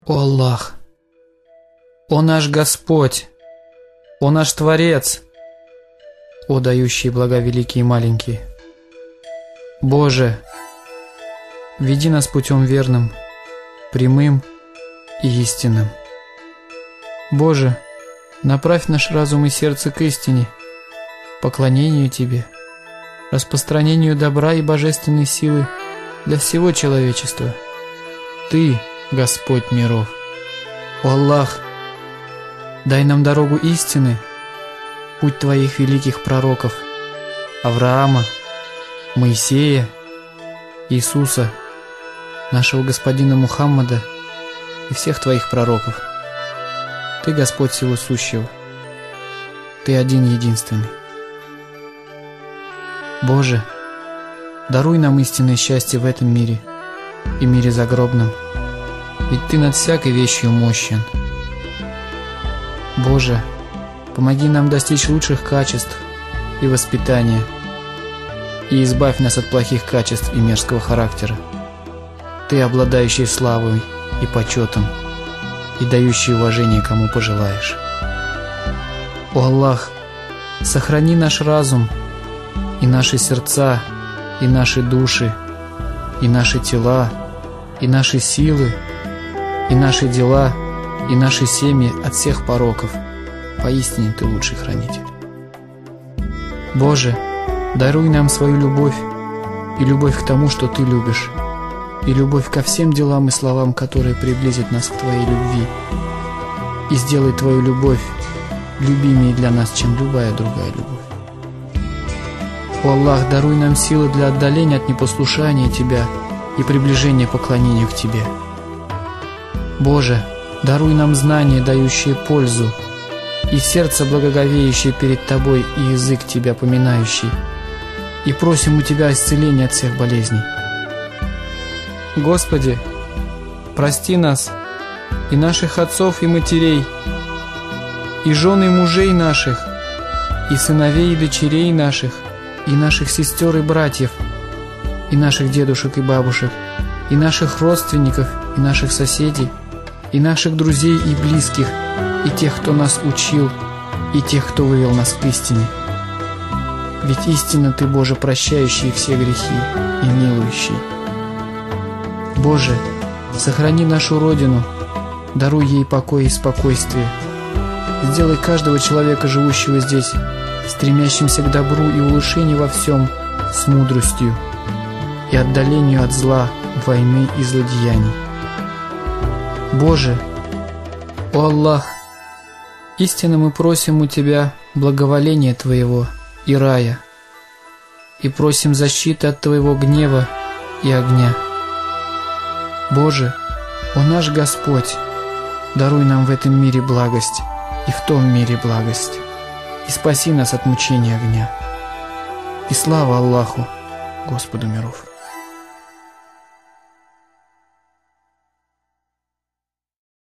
О Аллах! О наш Господь! О наш Творец! О дающие блага великие и маленькие! Боже! Веди нас путем верным, прямым и истинным. Боже, направь наш разум и сердце к истине, поклонению Тебе, распространению добра и божественной силы для всего человечества. Ты, Господь миров. О Аллах, дай нам дорогу истины, путь Твоих великих пророков Авраама, Моисея, Иисуса, нашего Господина Мухаммада и всех Твоих пророков. Ты Господь всего сущего. Ты один единственный. Боже, даруй нам истинное счастье в этом мире и мире загробном, ведь Ты над всякой вещью мощен. Боже, помоги нам достичь лучших качеств и воспитания и избавь нас от плохих качеств и мерзкого характера. Ты, обладающий славой и почетом, и дающий уважение, кому пожелаешь. О Аллах, сохрани наш разум, и наши сердца, и наши души, и наши тела, и наши силы, и наши дела, и наши семьи от всех пороков. Поистине Ты лучший хранитель. Боже, даруй нам свою любовь, и любовь к тому, что Ты любишь, и любовь ко всем делам и словам, которые приблизят нас к Твоей любви, и сделай Твою любовь любимее для нас, чем любая другая любовь. О Аллах, даруй нам силы для отдаления от непослушания Тебя и приближения к поклонению к Тебе. Боже, даруй нам знания, дающие пользу, и сердце благоговеющее перед Тобой, и язык Тебя поминающий, и просим у Тебя исцеления от всех болезней. Господи, прости нас, и наших отцов и матерей, и жен и мужей наших, и сыновей и дочерей наших, и наших сестер и братьев, и наших дедушек и бабушек, и наших родственников, и наших соседей, и наших друзей и близких, и тех, кто нас учил, и тех, кто вывел нас к истине. Ведь истинно Ты, Боже, прощающий все грехи и милующий. Боже, сохрани нашу Родину, даруй ей покой и спокойствие. Сделай каждого человека, живущего здесь, стремящимся к добру и улучшению во всем, с мудростью и отдалению от зла, войны и злодеяний. Боже, о Аллах, истинно мы просим у Тебя благоволения Твоего и рая, и просим защиты от Твоего гнева и огня. Боже, о наш Господь, даруй нам в этом мире благость и в том мире благость, и спаси нас от мучения огня. И слава Аллаху, Господу миров.